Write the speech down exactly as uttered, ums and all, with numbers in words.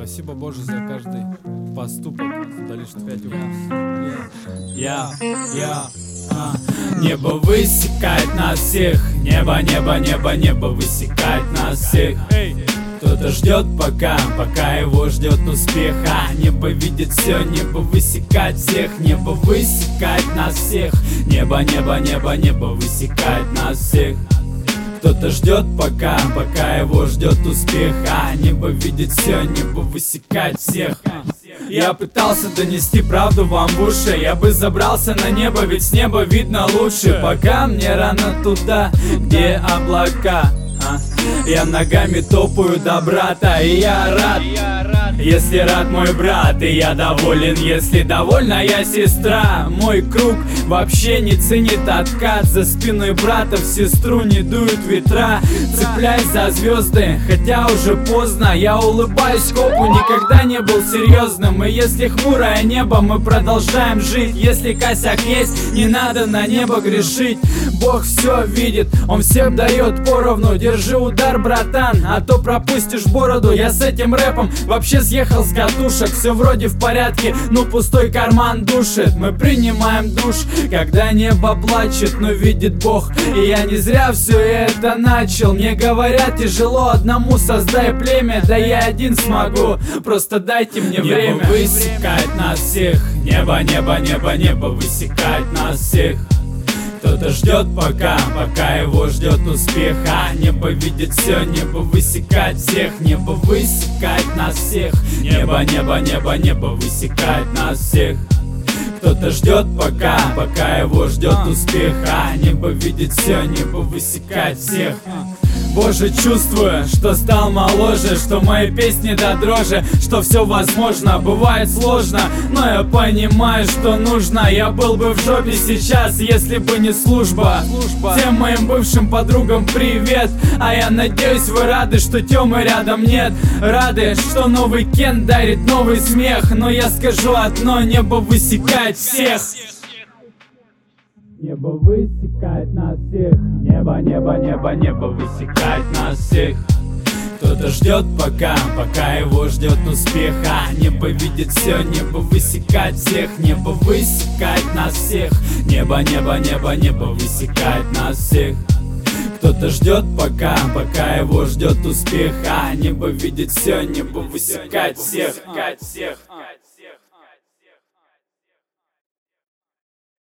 Спасибо, Боже, за каждый поступок. Да лишь опять Я, я, а. Небо высекает нас всех. Небо, небо, небо, небо высекает нас всех. Кто-то ждет пока, пока его ждет успеха. Небо видит все, небо высекает всех. Небо высекает нас всех. Небо, небо, небо, небо высекает нас всех. Кто-то ждет пока, пока его ждет успеха. Небо видит все, небо высекает всех. Я пытался донести правду вам в уши. Я бы забрался на небо, ведь с неба видно лучше. Пока мне рано туда, где облака. а? Я ногами топаю до брата, и я рад, если рад мой брат, и я доволен, если довольна я сестра. Мой круг вообще не ценит откат. За спиной брата в сестру не дуют ветра. Цепляюсь за звезды, хотя уже поздно. Я улыбаюсь копу, никогда не был серьезным. И если хмурое небо, мы продолжаем жить. Если косяк есть, не надо на небо грешить. Бог все видит, Он всем дает поровну. Держи удар, братан, а то пропустишь бороду. Я с этим рэпом вообще съехал с катушек. Все вроде в порядке, но пустой карман душит. Мы принимаем душ, когда небо плачет, но видит Бог. И я не зря все это начал. Мне говорят, тяжело одному, создай племя. Да я один смогу, просто дайте мне небо время. Небо высекает нас всех. Небо, небо, небо, небо высекает нас всех. Кто-то ждет пока, пока его ждет успеха. Небо видит все, небо высекает всех. Небо высекает нас всех. Небо, небо, небо, небо высекает нас всех. Кто-то ждет пока, пока его ждет успеха. Небо видит все, небо высекает всех. Боже, чувствую, что стал моложе, что мои песни до дрожи, что все возможно, бывает сложно, но я понимаю, что нужно. Я был бы в жопе сейчас, если бы не служба. Всем моим бывшим подругам привет. А я надеюсь, вы рады, что Тёмы рядом нет. Рады, что новый Кен дарит новый смех. Но я скажу одно: небо высекает всех. Небо высекает нас всех. Небо, небо, небо, небо высекает нас всех. Кто-то ждет пока, пока его ждет успеха. Небо видит все, небо высекает всех. Небо высекает нас всех. Небо, небо, небо, небо высекает нас всех. Кто-то ждет пока, пока его ждет успеха. Небо видит все, небо высекает всех.